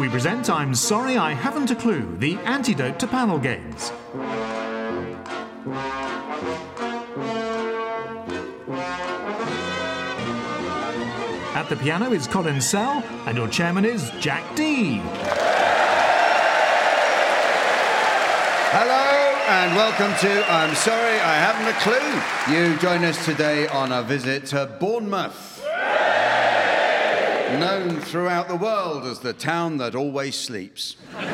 we present I'm Sorry I Haven't a Clue, the antidote to panel games. At the piano is Colin Sell, and your chairman is Jack Dee. Hello and welcome to I'm Sorry I Haven't a Clue. You join us today on a visit to Bournemouth, known throughout the world as the town that always sleeps.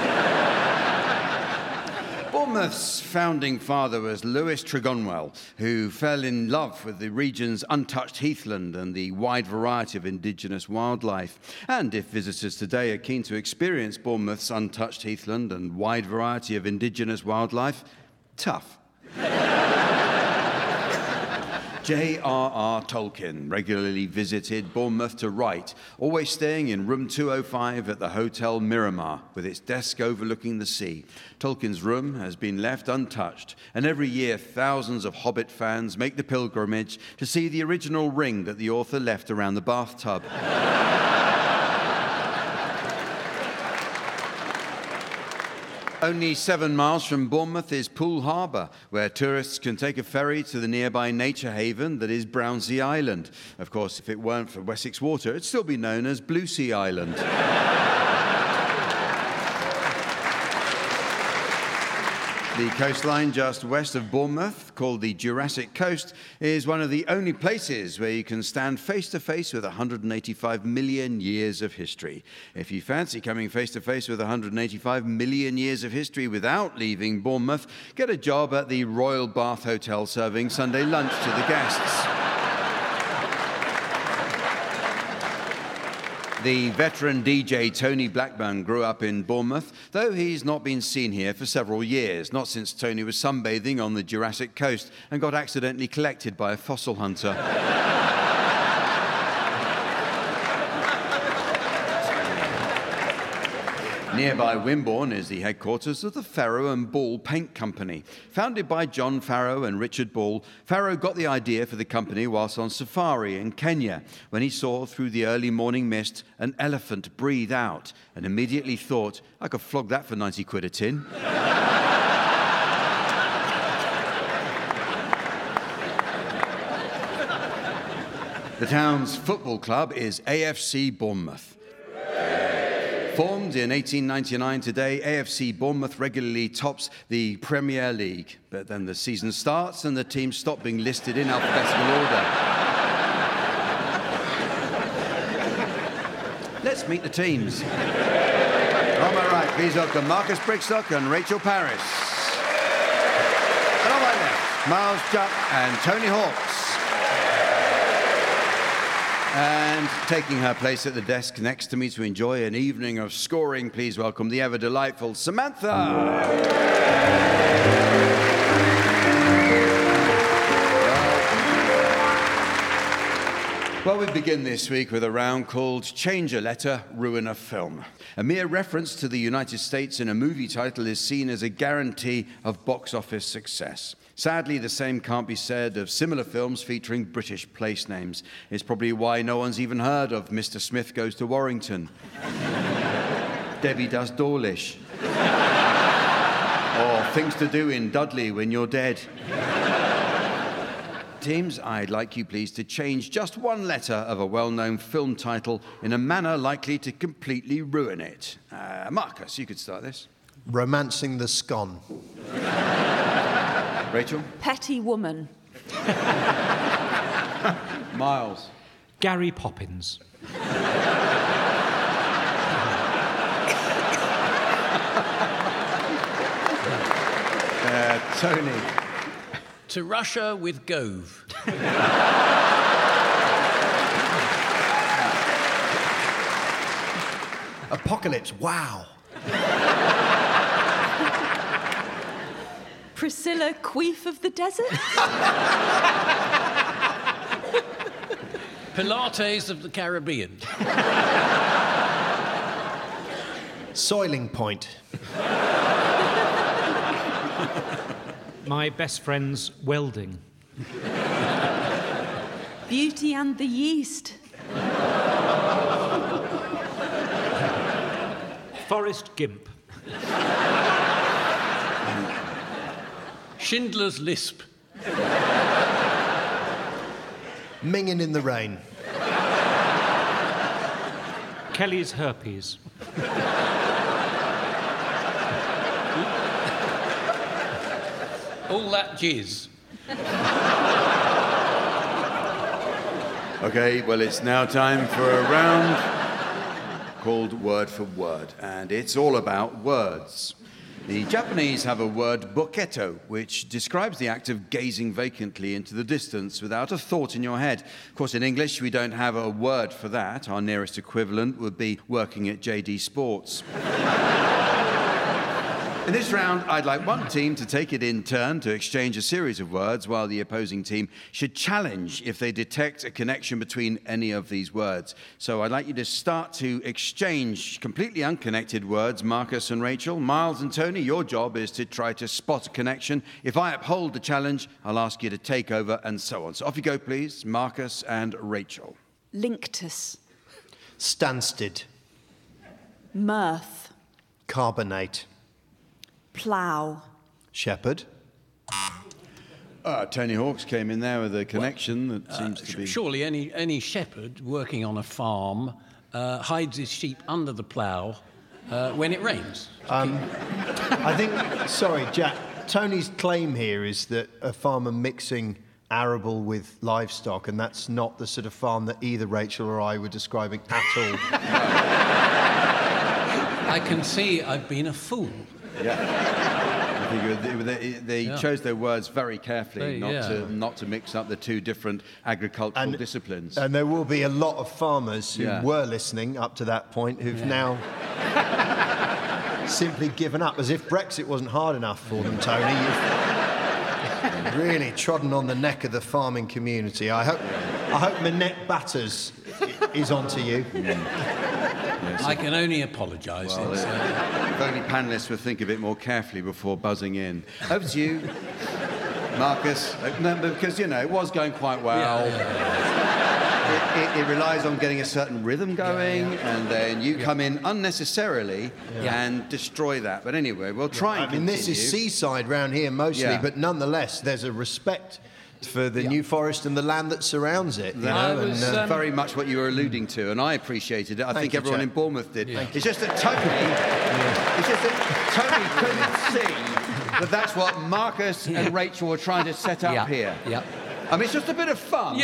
Bournemouth's founding father was Lewis Tregonwell, who fell in love with the region's untouched heathland and the wide variety of indigenous wildlife. And if visitors today are keen to experience Bournemouth's untouched heathland and wide variety of indigenous wildlife, tough. J.R.R. Tolkien regularly visited Bournemouth to write, always staying in room 205 at the Hotel Miramar, with its desk overlooking the sea. Tolkien's room has been left untouched, and every year thousands of Hobbit fans make the pilgrimage to see the original ring that the author left around the bathtub. Only 7 miles from Bournemouth is Poole Harbour, where tourists can take a ferry to the nearby nature haven that is Brownsea Island. Of course, if it weren't for Wessex Water, it'd still be known as Bluesea Island. The coastline just west of Bournemouth, called the Jurassic Coast, is one of the only places where you can stand face-to-face with 185 million years of history. If you fancy coming face-to-face with 185 million years of history without leaving Bournemouth, get a job at the Royal Bath Hotel serving Sunday lunch to the guests. The veteran DJ Tony Blackburn grew up in Bournemouth, though he's not been seen here for several years, not since Tony was sunbathing on the Jurassic Coast and got accidentally collected by a fossil hunter. Nearby Wimborne is the headquarters of the Farrow and Ball Paint Company. Founded by John Farrow and Richard Ball, Farrow got the idea for the company whilst on safari in Kenya, when he saw through the early morning mist an elephant breathe out, and immediately thought, I could flog that for 90 quid a tin. The town's football club is AFC Bournemouth. Formed in 1899, today AFC Bournemouth regularly tops the Premier League. But then the season starts and the teams stop being listed in alphabetical order. Let's meet the teams. On my right, please welcome Marcus Brigstock and Rachel Parris. And on my left, Miles Jupp and Tony Hawkes. And taking her place at the desk next to me to enjoy an evening of scoring, please welcome the ever-delightful Samantha. Well, we begin this week with a round called Change a Letter, Ruin a Film. A mere reference to the United States in a movie title is seen as a guarantee of box office success. Sadly, the same can't be said of similar films featuring British place names. It's probably why no one's even heard of Mr. Smith Goes to Warrington, Debbie Does Dawlish, or Things to Do in Dudley When You're Dead. Teams, I'd like you please to change just one letter of a well-known film title in a manner likely to completely ruin it. Marcus, you could start this. Romancing the Scone. Rachel? Petty Woman. Miles? Gary Poppins. Tony? To Russia with Gove. Apocalypse, wow. Priscilla Queef of the Desert. Pilates of the Caribbean. Soiling Point. My best friend's welding. Beauty and the Yeast. Forrest Gimp. Schindler's Lisp. Minging in the rain. Kelly's herpes. All that jizz. Okay, well, it's now time for a round called Word for Word, and it's all about words. The Japanese have a word, boketo, which describes the act of gazing vacantly into the distance without a thought in your head. Of course, in English, we don't have a word for that. Our nearest equivalent would be working at JD Sports. In this round, I'd like one team to take it in turn to exchange a series of words, while the opposing team should challenge if they detect a connection between any of these words. So I'd like you to start to exchange completely unconnected words, Marcus and Rachel. Miles and Tony, your job is to try to spot a connection. If I uphold the challenge, I'll ask you to take over, and so on. So off you go, please, Marcus and Rachel. Linctus. Stansted. Mirth. Carbonate. Plough. Shepherd. Tony Hawks came in there with a connection that seems to be... Surely any shepherd working on a farm hides his sheep under the plough when it rains. I think, sorry, Jack, Tony's claim here is that a farmer mixing arable with livestock, and that's not the sort of farm that either Rachel or I were describing at all. I can see I've been a fool. Yeah. I think they chose their words very carefully, not to mix up the two different agricultural disciplines. And there will be a lot of farmers who were listening up to that point who've now simply given up, as if Brexit wasn't hard enough for them, Tony. You've really trodden on the neck of the farming community. I hope Minette Batters is onto you. I can only apologise. Well, if only panellists would think a bit more carefully before buzzing in. Over to you, Marcus. No, because, it was going quite well. It relies on getting a certain rhythm going, and then you come in unnecessarily and destroy that. But anyway, we'll try and continue. This is seaside round here mostly, but nonetheless, there's a respect for the New Forest and the land that surrounds it. That was very much what you were alluding to, and I appreciated it. I think everyone in Bournemouth did. It's just that Tony couldn't see that's what Marcus and Rachel were trying to set up here. Yeah. I mean, it's just a bit of fun.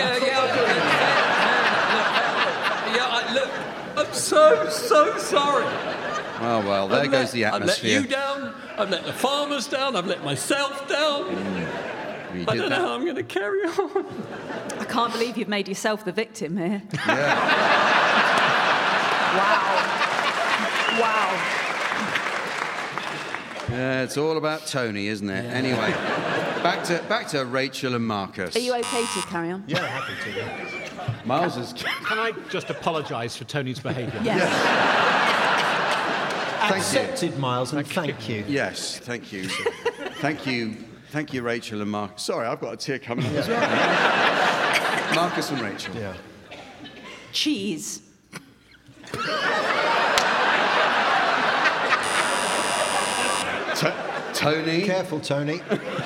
Look, I'm so sorry. Well, there goes the atmosphere. I've let you down, I've let the farmers down, I've let myself down. I don't know how I'm going to carry on. I can't believe you've made yourself the victim here. Yeah. Wow. Yeah, it's all about Tony, isn't it? Yeah. Anyway, back to Rachel and Marcus. Are you okay to carry on? Yeah, happy to. Miles is... Can I just apologise for Tony's behaviour? Yes. Accepted, Miles, and thank you. Yes, thank you. Thank you, Rachel and Marcus. Sorry, I've got a tear coming up as well. Marcus and Rachel. Yeah. Cheese. Tony. Careful, Tony.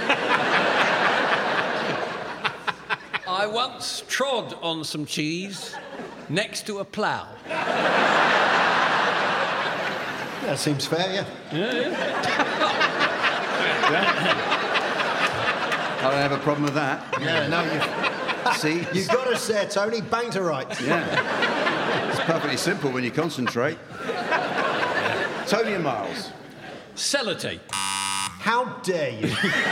I once trod on some cheese next to a plough. That seems fair, I don't have a problem with that. Yeah, no, See? you've got us there, Tony. Bang to rights. Yeah. It's perfectly simple when you concentrate. Tony and Miles. Sellotape. How dare you?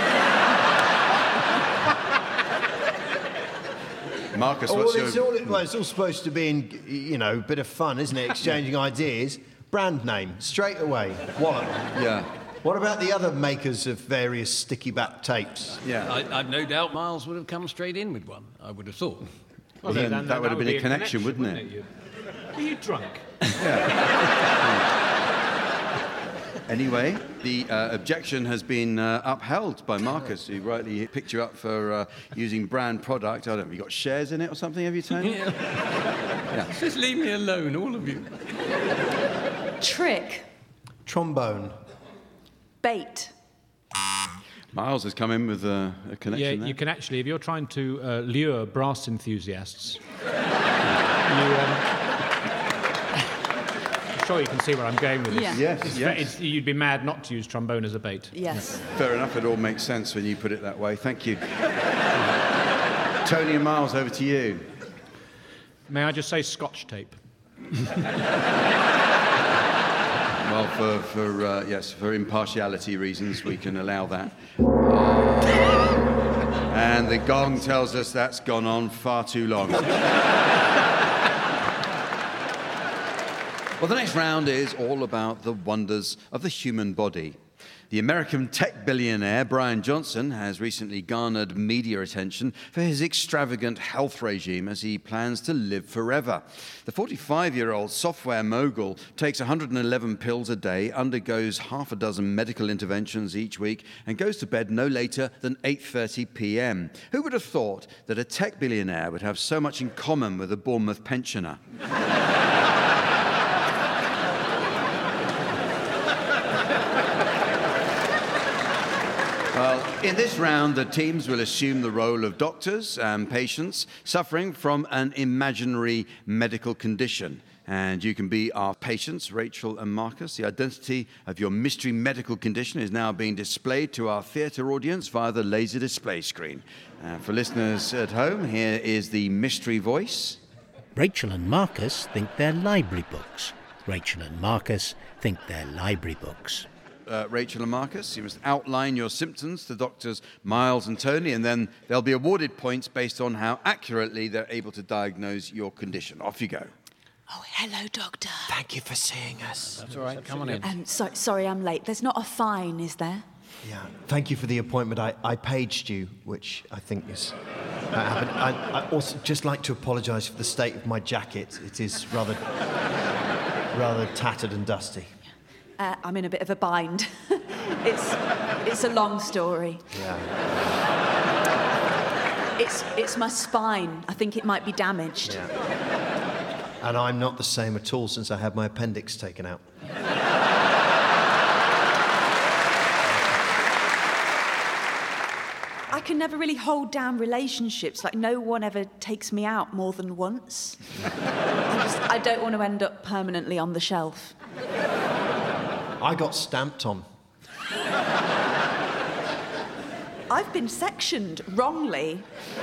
Marcus, what's your... It's all supposed to be in, a bit of fun, isn't it? Exchanging ideas. Brand name, straight away. Wallop. Yeah. What about the other makers of various sticky back tapes? Yeah. I've no doubt Miles would have come straight in with one, I would have thought. Well, then that would have been a connection, wouldn't it? Were you drunk? Anyway, the objection has been upheld by Marcus, who rightly picked you up for using brand product. I don't know, have you got shares in it or something, have you, Tony? Yeah. Just leave me alone, all of you. Trick. Trombone. Bait. Miles has come in with a connection Yeah, there. you can actually, if you're trying to lure brass enthusiasts, I'm sure you can see where I'm going with this. Yeah. Yes. You'd be mad not to use trombone as a bait. Yes. Fair enough, it all makes sense when you put it that way. Thank you. Tony and Miles, over to you. May I just say Scotch tape? Well, for impartiality reasons, we can allow that. And the gong tells us that's gone on far too long. Well, the next round is all about the wonders of the human body. The American tech billionaire Brian Johnson has recently garnered media attention for his extravagant health regime as he plans to live forever. The 45-year-old software mogul takes 111 pills a day, undergoes half a dozen medical interventions each week, and goes to bed no later than 8:30 p.m. Who would have thought that a tech billionaire would have so much in common with a Bournemouth pensioner? Well, in this round, the teams will assume the role of doctors and patients suffering from an imaginary medical condition. And you can be our patients, Rachel and Marcus. The identity of your mystery medical condition is now being displayed to our theatre audience via the laser display screen. For listeners at home, here is the mystery voice. Rachel and Marcus think they're library books. Rachel and Marcus think they're library books. Rachel and Marcus, you must outline your symptoms to doctors Miles and Tony, and then they'll be awarded points based on how accurately they're able to diagnose your condition. Off you go. Oh, hello, doctor. Thank you for seeing us. That's all right, come on in. Sorry I'm late. There's not a fine, is there? Yeah, thank you for the appointment. I paged you, which I think is... I also just like to apologise for the state of my jacket. It is rather tattered and dusty. I'm in a bit of a bind. It's a long story. Yeah. It's my spine. I think it might be damaged. Yeah. And I'm not the same at all since I had my appendix taken out. I can never really hold down relationships. Like, no one ever takes me out more than once. I don't want to end up permanently on the shelf. I got stamped on. I've been sectioned wrongly.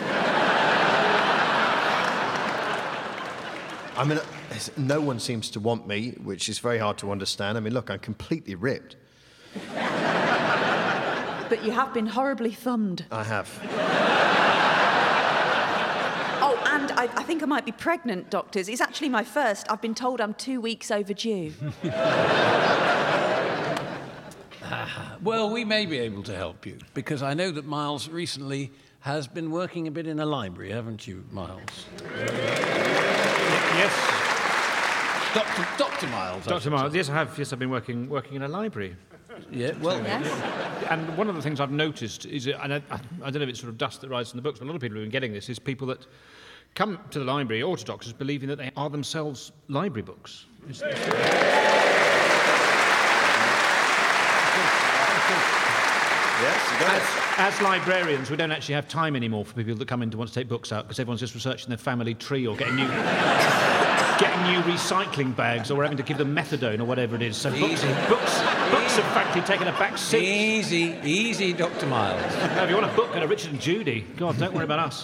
I mean, no one seems to want me, which is very hard to understand. I mean, look, I'm completely ripped. But you have been horribly thumbed. I have. Oh, and I think I might be pregnant, doctors. It's actually my first. I've been told I'm 2 weeks overdue. Well, we may be able to help you, because I know that Miles recently has been working a bit in a library, haven't you, Miles? Yes, Dr. Miles. Dr. Miles. Yes, I have. Yes, I've been working in a library. Yeah, well, Yes. And one of the things I've noticed is, and I don't know if it's sort of dust that rises in the books, but a lot of people who've been getting this is people that come to the library or to doctors believing that they are themselves library books. Yes, you got it. As librarians, we don't actually have time anymore for people that come in to want to take books out because everyone's just researching their family tree or getting new recycling bags or having to give them methadone or whatever it is. So books have frankly taken a back seat. Easy, Dr. Miles. Now, if you want a book, go to Richard and Judy. God, don't worry about us.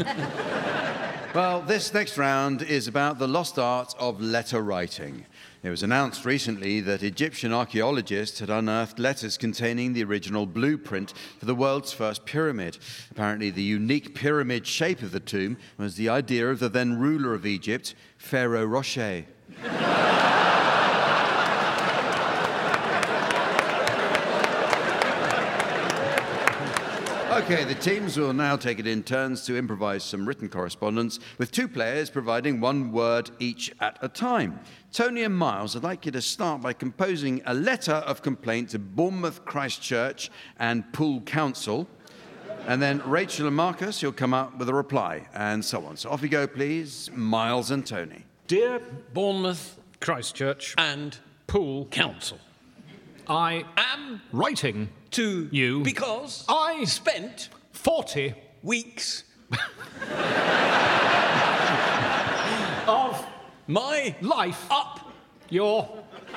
Well, this next round is about the lost art of letter writing. It was announced recently that Egyptian archaeologists had unearthed letters containing the original blueprint for the world's first pyramid. Apparently, the unique pyramid shape of the tomb was the idea of the then ruler of Egypt, Pharaoh Rocher. Okay, the teams will now take it in turns to improvise some written correspondence, with two players providing one word each at a time. Tony and Miles, I'd like you to start by composing a letter of complaint to Bournemouth Christchurch and Poole Council. And then Rachel and Marcus, you'll come up with a reply, and so on. So off you go, please, Miles and Tony. Dear Bournemouth Christchurch and Poole Council. I am writing to you because I spent 40 weeks of my life up your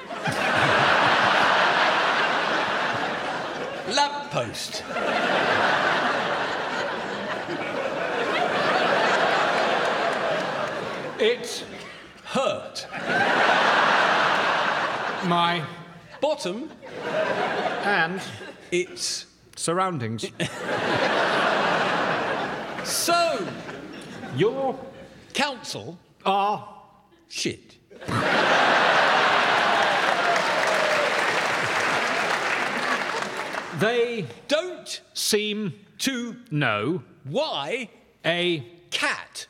lamppost. It Hurt my bottom and its surroundings. So Your counsel are shit. they Don't seem to know why a cat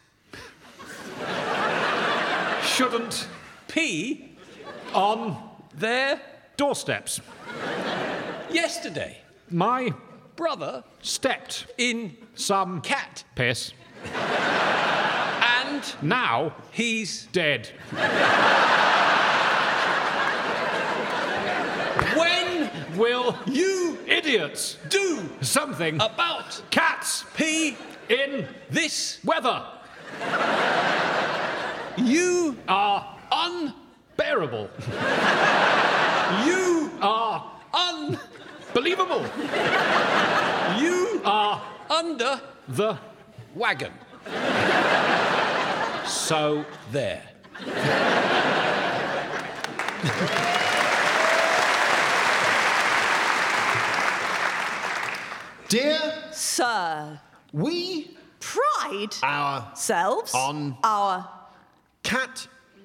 shouldn't pee on their doorsteps. yesterday. My Brother stepped in some cat piss. and Now he's dead. when Will you idiots do something about cats pee in this weather you are unbearable. you are Unbelievable. you are Under the wagon. so There. Dear, Sir, we pride ourselves on on our cat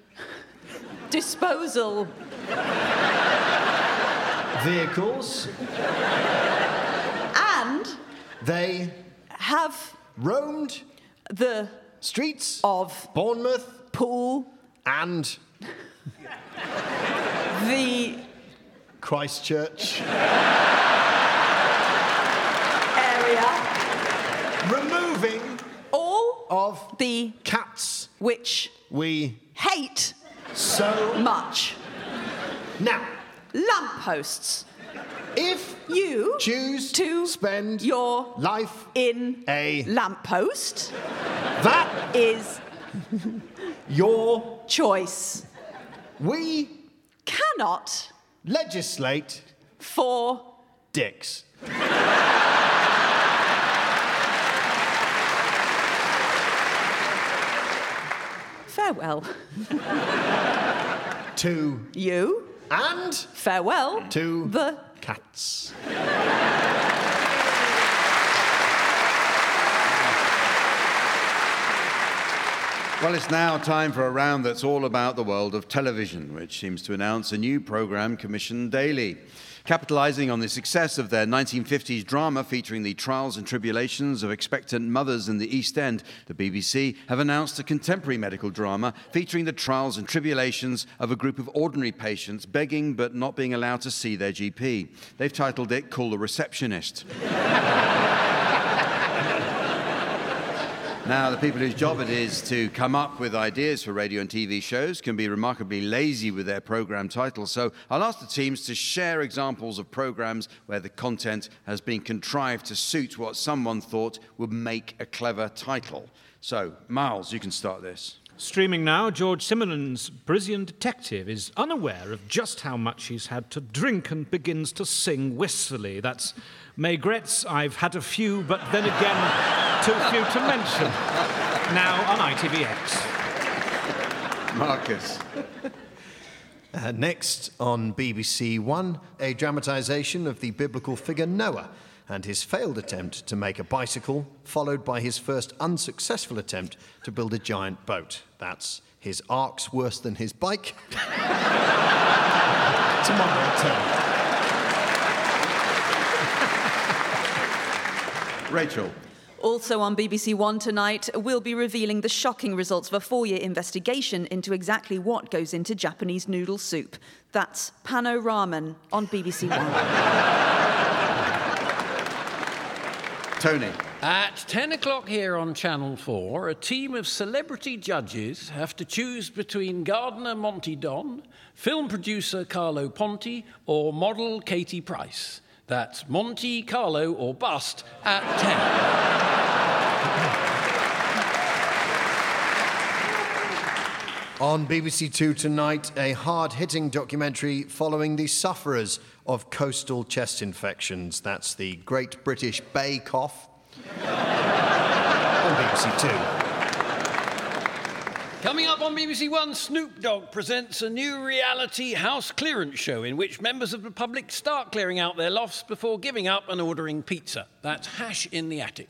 disposal vehicles. and They have roamed the streets of Bournemouth pool and the Christchurch, area removing all of the cats which we hate so much. now. Lampposts. If You choose to spend your life in a lamppost that is your choice. we Cannot legislate for dicks. farewell. To You and farewell to the cats. Well, it's now time for a round that's all about the world of television, which seems to announce a new programme commissioned daily. Capitalising on the success of their 1950s drama featuring the trials and tribulations of expectant mothers in the East End, the BBC have announced a contemporary medical drama featuring the trials and tribulations of a group of ordinary patients begging but not being allowed to see their GP. They've titled it Call the Receptionist. Now, the people whose job it is to come up with ideas for radio and TV shows can be remarkably lazy with their programme titles. So I'll ask the teams to share examples of programmes where the content has been contrived to suit what someone thought would make a clever title. So, Miles, you can start this. Streaming now, George Simonon's Parisian detective is unaware of just how much he's had to drink and begins to sing wistfully. That's Maigret's I've Had a Few, but then again, too few to mention. Now on ITVX. Marcus. Next on BBC One, a dramatisation of the biblical figure Noah and his failed attempt to make a bicycle, followed by his first unsuccessful attempt to build a giant boat. That's His Ark's Worse Than His Bike. Tomorrow at 10. Rachel. Also on BBC One tonight, we'll be revealing the shocking results of a 4-year investigation into exactly what goes into Japanese noodle soup. That's Pano Ramen on BBC One. Tony. At 10 o'clock here on Channel 4, a team of celebrity judges have to choose between gardener Monty Don, film producer Carlo Ponti, or model Katie Price. That's Monty, Carlo, or bust at 10. On BBC Two tonight, a hard-hitting documentary following the sufferers of coastal chest infections. That's the Great British Bay Cough. On BBC Two. Coming up on BBC One, Snoop Dogg presents a new reality house clearance show in which members of the public start clearing out their lofts before giving up and ordering pizza. That's Hash in the Attic.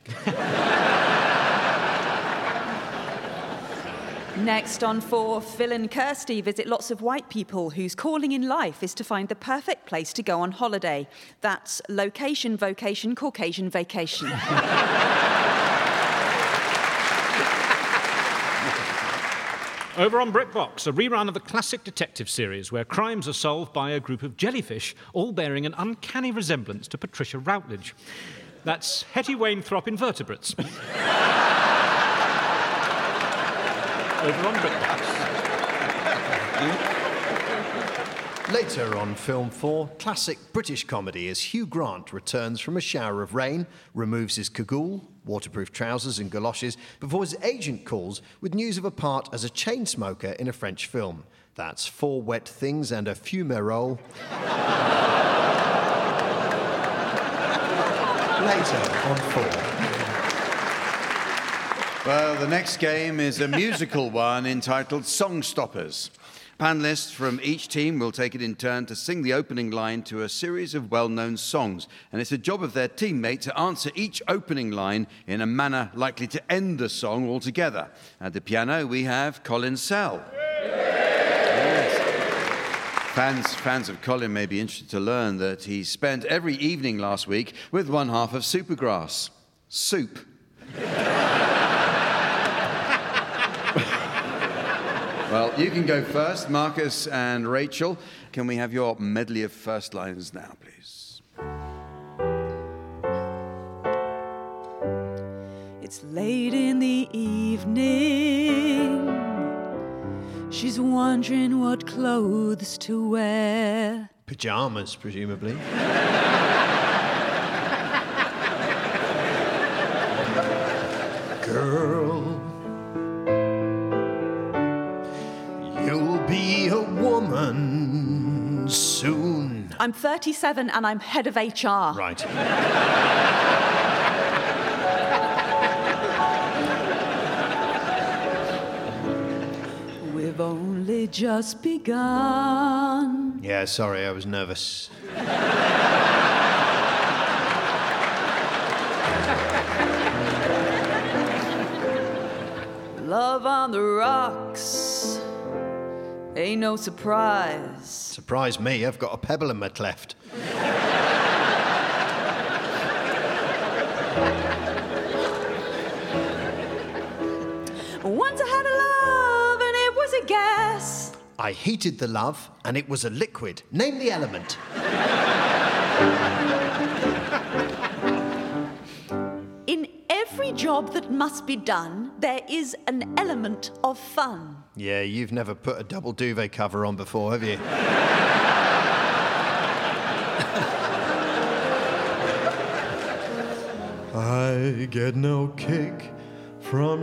Next on 4, Phil and Kirsty visit lots of white people whose calling in life is to find the perfect place to go on holiday. That's location, vocation, Caucasian vacation. Over on BritBox, a rerun of the classic detective series where crimes are solved by a group of jellyfish, all bearing an uncanny resemblance to Patricia Routledge. That's Hetty Wainthropp invertebrates. Over on BritBox. Later on Film 4, classic British comedy as Hugh Grant returns from a shower of rain, removes his cagoule, waterproof trousers and galoshes, before his agent calls with news of a part as a chain smoker in a French film. That's 4 Wet Things and a Fumerole. Later on 4. Well, the next game is a musical one entitled Song Stoppers. Panellists from each team will take it in turn to sing the opening line to a series of well-known songs, and it's a job of their teammate to answer each opening line in a manner likely to end the song altogether. At the piano, we have Colin Sell. Yes. Fans of Colin may be interested to learn that he spent every evening last week with one half of Supergrass. Soup. Well, you can go first, Marcus and Rachel. Can we have your medley of first lines now, please? It's late in the evening. She's wondering what clothes to wear. Pyjamas, presumably. Girl, you'll be a woman soon. I'm 37 and I'm head of HR. Right. We've only just begun. Yeah, sorry, I was nervous. Love on the rocks. Ain't no surprise. Surprise me, I've got a pebble in my cleft. Once I had a love and it was a gas. I heated the love and it was a liquid. Name the element. In every job that must be done, there is an element of fun. Yeah, you've never put a double duvet cover on before, have you? I get no kick from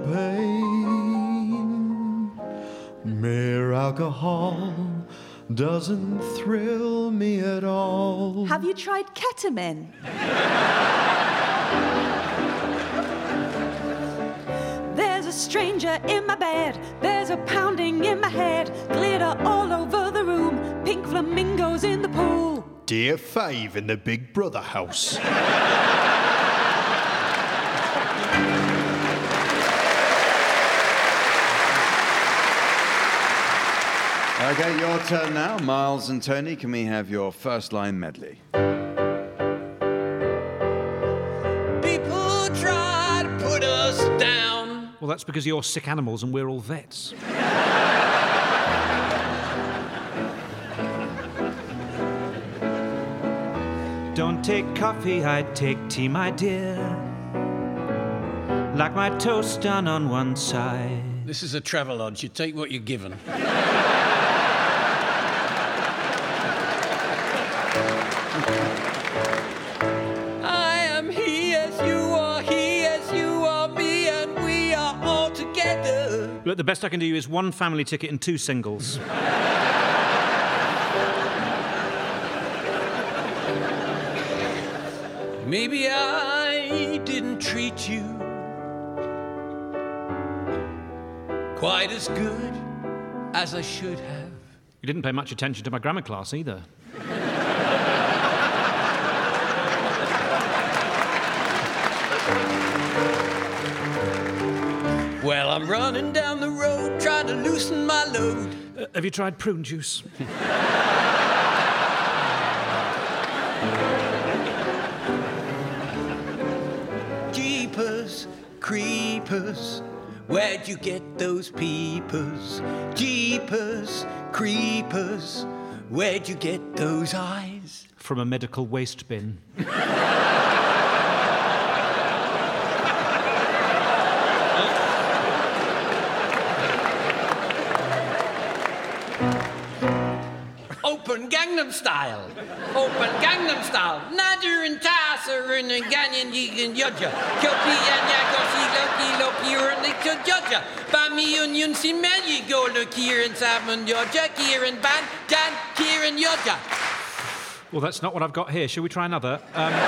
champagne. Mere alcohol doesn't thrill me at all. Have you tried ketamine? There's a stranger in my bed. There's a pounding in my head. Glitter all over the room. Pink flamingos in the pool. Dear Fave in the Big Brother house. Okay, your turn now. Miles and Tony, can we have your first line medley? People try to put us down. Well, that's because you're sick animals and we're all vets. Don't take coffee, I take tea, my dear. like my toast done on one side. This is a Travelodge. You take what you're given. I am he as you are me, and we are all together. Look, the best I can do is one family ticket and 2 singles. Maybe I didn't treat you quite as good as I should have. You didn't pay much attention to my grammar class either. Well, I'm running down the road trying to loosen my load. Have you tried prune juice? Jeepers, creepers, where'd you get those peepers? Jeepers, creepers, where'd you get those eyes? From a medical waste bin. Open Gangnam Style. Open Gangnam Style. Nader and Tasser and Ganyan Yigan Yodja. Kyopi and Yagosi Loki Loki or Nick Jodja. Bami Union Simeli go look here and Salmon Yodja. Kieran Ban Dan Kieran Yodja. Well, that's not what I've got here. Shall we try another?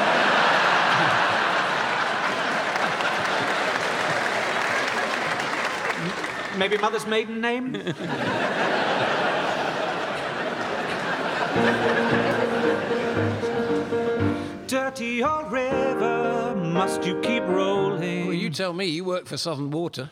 Maybe mother's maiden name? Dirty old river, must you keep rolling? Well, you tell me. You work for Southern Water.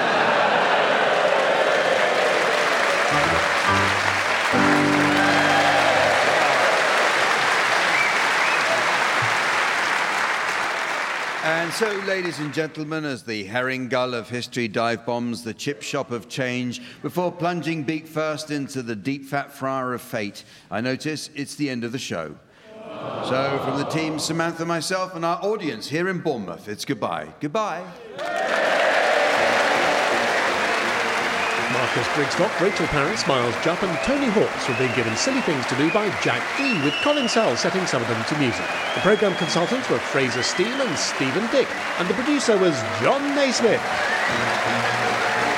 And so, ladies and gentlemen, as the herring gull of history dive bombs the chip shop of change before plunging beak first into the deep fat fryer of fate, I notice it's the end of the show. So, from the team, Samantha, myself, and our audience here in Bournemouth, it's goodbye. Goodbye. Marcus Brigstock, Rachel Parris, Miles Jupp and Tony Hawks were being given silly things to do by Jack D, with Colin Sell setting some of them to music. The programme consultants were Fraser Steele and Stephen Dick, and the producer was John Naismith.